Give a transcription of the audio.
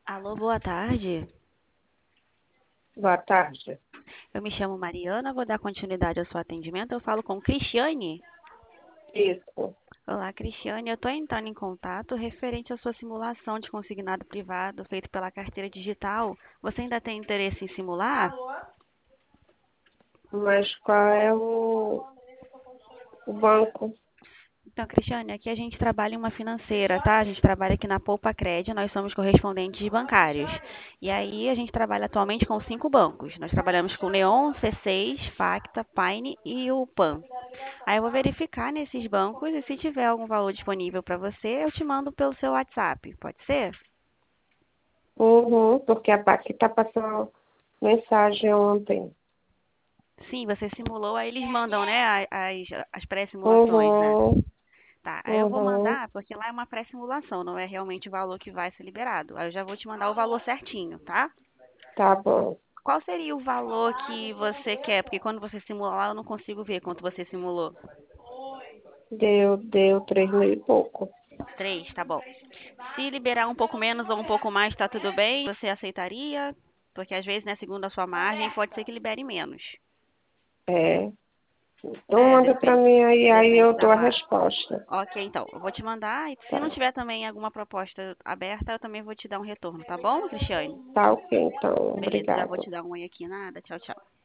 Alô, boa tarde. Boa tarde. Eu me chamo Mariana, vou dar continuidade ao seu atendimento. Eu falo com Cristiane. Isso. Olá, Cristiane. Eu estou entrando em contato referente à sua simulação de consignado privado feito pela carteira digital. Você ainda tem interesse em simular? Mas qual é o banco? Então, Cristiane, aqui a gente trabalha em uma financeira, tá? A gente trabalha aqui na Poupa Cred, nós somos correspondentes bancários. E aí a gente trabalha atualmente com 5 bancos. Nós trabalhamos com o Neon, C6, Facta, Pine e o PAN. Aí eu vou verificar nesses bancos e se tiver algum valor disponível para você, eu te mando pelo seu WhatsApp. Pode ser? Uhum, porque a PAC está passando mensagem ontem. Sim, você simulou, aí eles mandam, né, as pré-simulações, né? Uhum, Tá, aí eu vou uhum, mandar, porque lá é uma pré-simulação, não é realmente o valor que vai ser liberado. Aí eu já vou te mandar o valor certinho, tá? tá bom. Qual seria o valor que você quer? Porque quando você simula lá, eu não consigo ver quanto você simulou. Deu 3 mil e pouco. 3, tá bom. Se liberar um pouco menos ou um pouco mais, tá tudo bem? Você aceitaria? Porque às vezes, né, segundo a sua margem, pode ser que libere menos. É. Então É, manda para mim aí depende eu da dou a margem. resposta. Ok, então, eu vou te mandar. E se não Tá, tiver também alguma proposta aberta, eu também vou te dar um retorno, tá bom, Cristiane? tá ok, então. Beleza, já vou Obrigado. te dar um oi aqui. Nada, tchau, tchau.